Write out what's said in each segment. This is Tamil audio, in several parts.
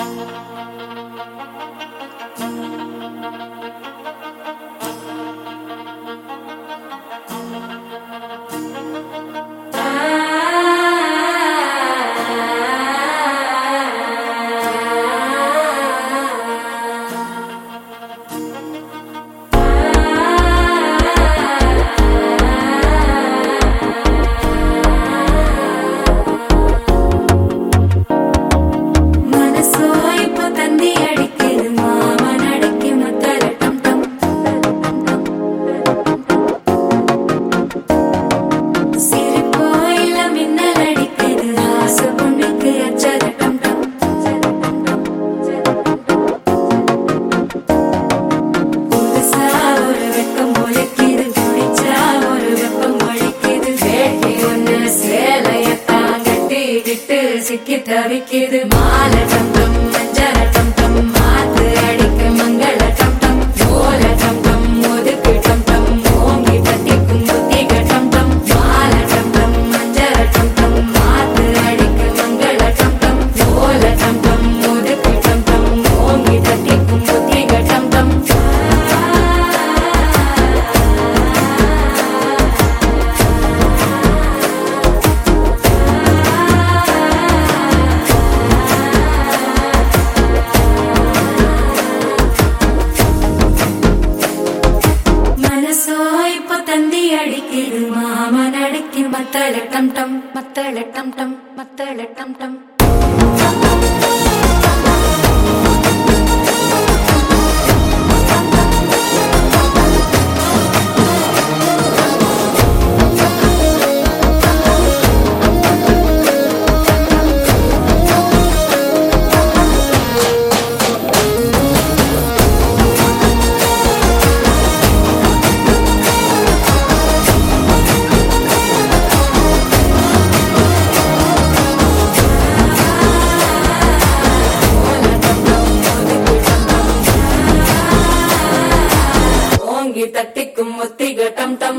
சிக்கி தவிக்குது மாலை டம் டம் மஞ்சள டம் டம் மாத்து அடிக்க மங்கள டம் டம் ஓல டம் டம் ஒதுக்கு டம் டம் ஓங்கி தட்டிக்கும் புத்திக டம் டம் மாலை டம் டம் மஞ்சள டம் டம் மாத்து அடிக்க மங்கள டம் டம் ஓல டம் டம் ஒதுக்கு டம் டம் ஓங்கி தட்டிக்கும் புத்திக டம் டம் அடிக்குது மாமன் அடிக்கு மத்தள டம் டம் மத்தள டம் டம் மத்தள டம் டம் தட்டிக்கும் முத்திக டம் டம்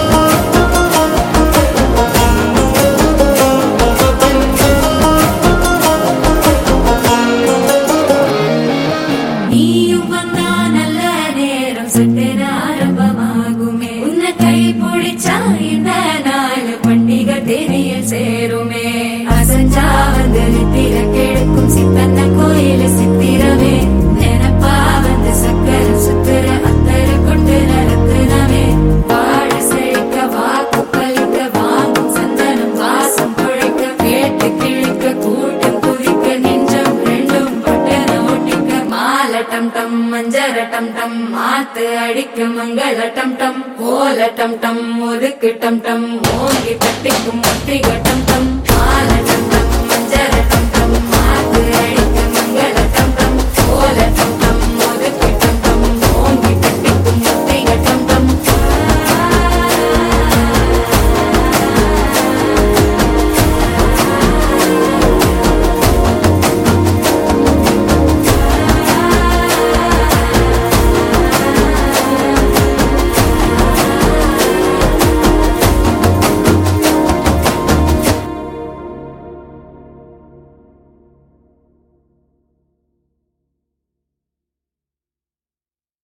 நீயும் வந்தா நல்ல நேரம் சட்டென ஆரம்பமாகுமே உன்னை கை பிடிச்சா இந்த நாள் பண்டிகை தெரிய சேருமே அசஞ்சா வந்து நித்திர கெடுக்கும் சித்தன்ன கோயில சித்திரமே நினப்பா வந்து சக்கர சுத்திர அத்தர கொண்டு நடத்துனவே வாழ செழிக்க வாக்கு பலிக்க வாங்கும் சந்தனம் வாசம் பொழைக்க கேட்டு கிழிக்க கூட்டம் குதிக்க நெஞ்சம் ரெண்டும் பட்டன ஒட்டிக்க மாலை டம் டம் மஞ்சர டம் டம் மாத்து அடிக்க மங்கள டம் டம் ஓல டம் டம் ஒதுக்கு டம் டம் ஓங்கி தட்டிக்கும் முத்திக டம்